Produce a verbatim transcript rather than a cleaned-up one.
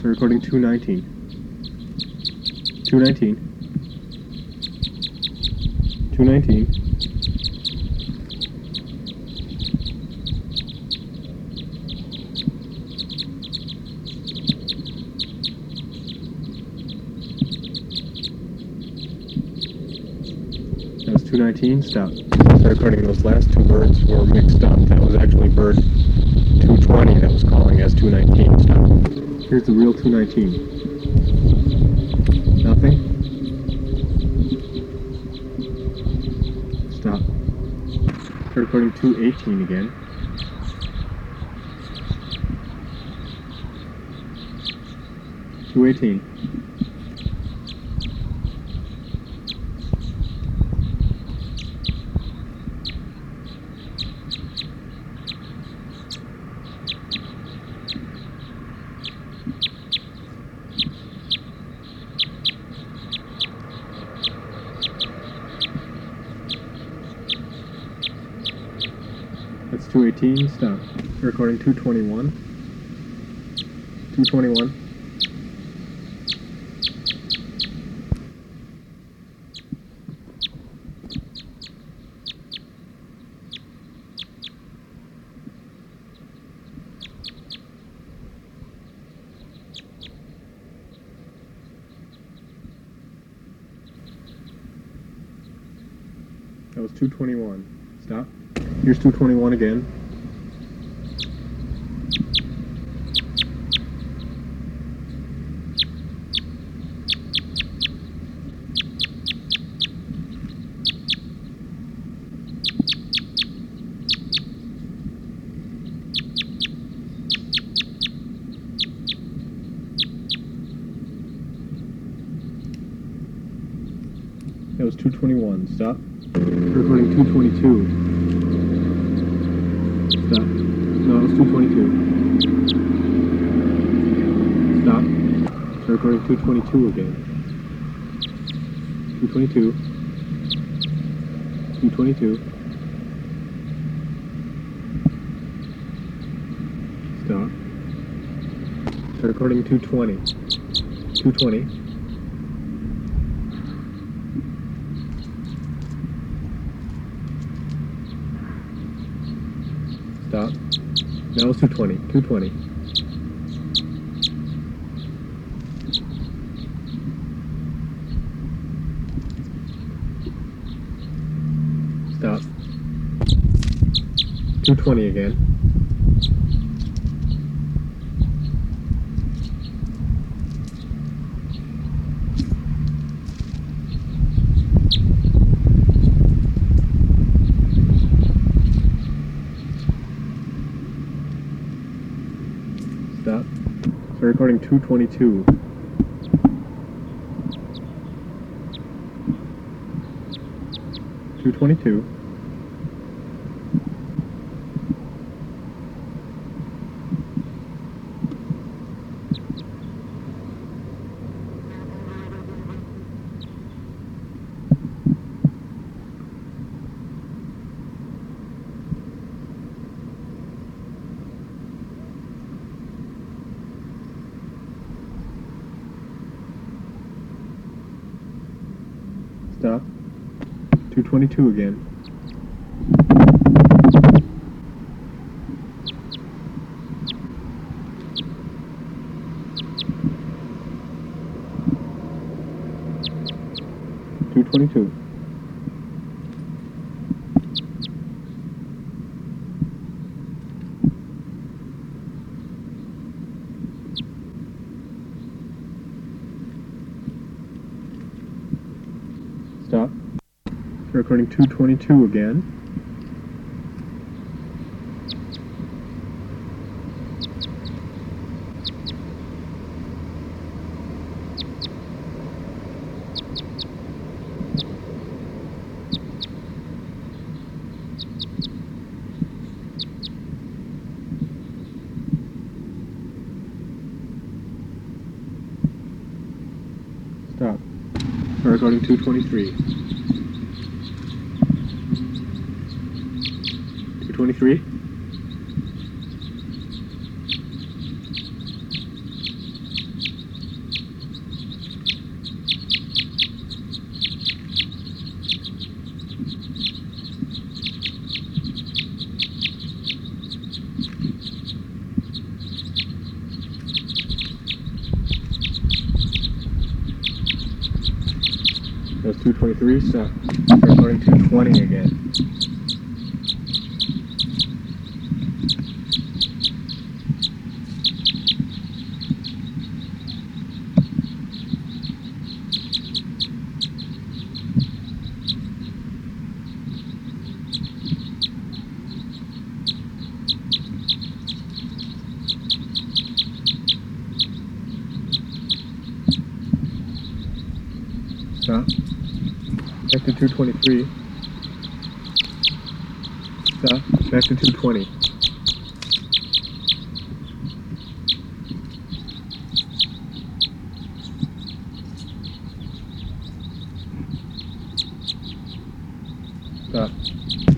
We're recording two nineteen. two nineteen. two nineteen. That was two nineteen. Stop. Start recording. Those last two birds were mixed up. That was actually bird two twenty that was calling as two nineteen. Stop. Here's the real two nineteen. Nothing? Stop. Start recording two eighteen again. two eighteen. That's two eighteen. Stop. Recording two twenty-one. two twenty-one. That was two twenty-one. Stop. Here's two twenty-one again. That was two twenty-one. Stop. Recording two twenty-two. Stop. No, it was two twenty-two. Stop. Start recording two twenty-two again. two twenty-two. two twenty-two. Stop. Start recording two twenty. two twenty. Stop. Now it's two twenty. two twenty. Stop. two twenty again. Stop. We're recording two twenty-two. two twenty-two. Stop. two twenty-two again. two twenty-two. Stop. Recording two twenty-two again. Stop. Recording two twenty-three. two twenty-three. That was two twenty-three, stop. Start counting two twenty again. Stop. Back to two twenty-three. Stop. Back to two twenty. Stop.